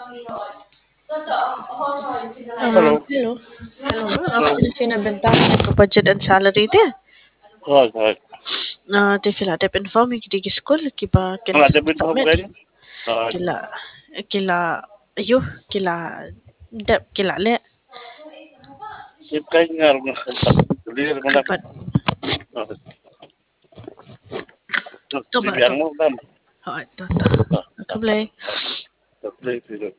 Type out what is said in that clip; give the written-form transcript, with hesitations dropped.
Hello. Hello. Hello, aku Hello. sila nabentahan ko budget and salary ti. Right, right. Ti fila dep inform ki di school ki ba ken Ada bin tahu submit kan? Right. kila kila ayo kila dep kila le Kita ingat nak clear mana? kapat to Di ba to. yang mau kan? Ha to to. Aku play. Clear